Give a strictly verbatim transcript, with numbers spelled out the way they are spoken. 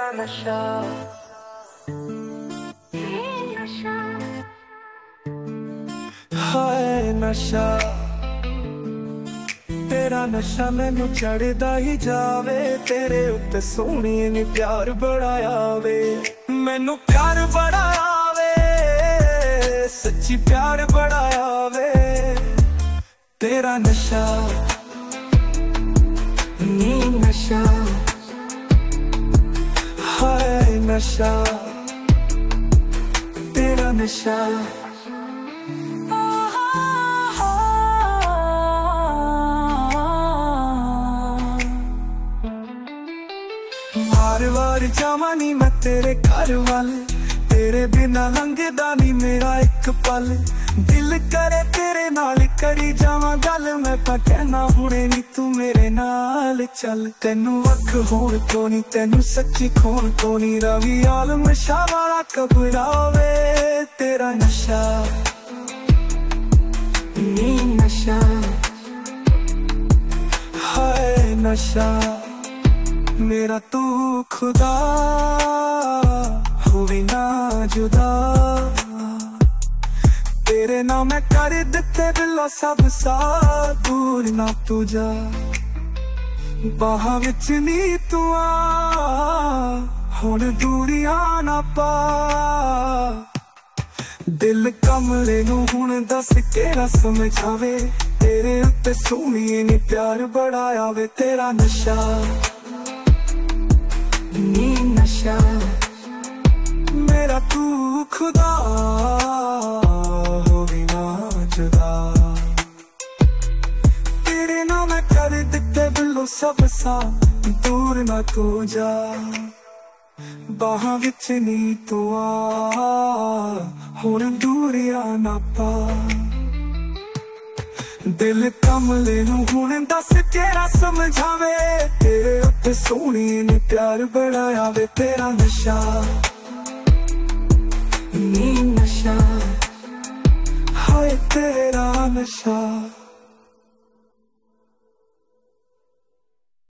तेरा नशा, नशा हाय नशा, तेरा नशा मैनू चढ़दा ही जावे। तेरे उत्ते सोहणी नी प्यार बड़ा आवे, मैनू प्यार बड़ा आवे, सच्ची प्यार बड़ा आवे। तेरा नशा नी नशा, हाय नशा, तेरा नशा। वार वार जावा नी मैं तेरे घर वाल, तेरे बिना लंघदा नी मेरा एक पल। दिल करे तेरे नाल करी जावा गल, मैं तां कहना हुणे नी तू मेरे नाल चल। तेनू वख होण तो नी, तेनू सच्ची खोण तो नी, रवि आलम शाह वाला घबरावे। तेरा नशा नी नशा, हाय नशा, मेरा तू खुदा होवे ना जुदा। तेरे नाम मैं कर दिते दिलों सब सा, दूर ना तू जा, बाहां विच नी तू आ, हुण दूरियां ना पा। दिल कमले नू हुण दस केड़ा समझावे, तेरे उत्ते सोहणी नी प्यार बड़ा आवे। तेरा नशा नी नशा, मेरा तू खुदा होवे ना जुदा। तेरे नाम मैं कर दिते दिलों सब सा, दूर ना तू जा, बाहां विच नी तू आ, हुण दूरियां ना पा। दिल कमले नू हुण दस केड़ा समझावे, तेरे उत्ते सोहणी नी प्यार बड़ा आवे। तेरा नशा नी नशा, हाय तेरा नशा।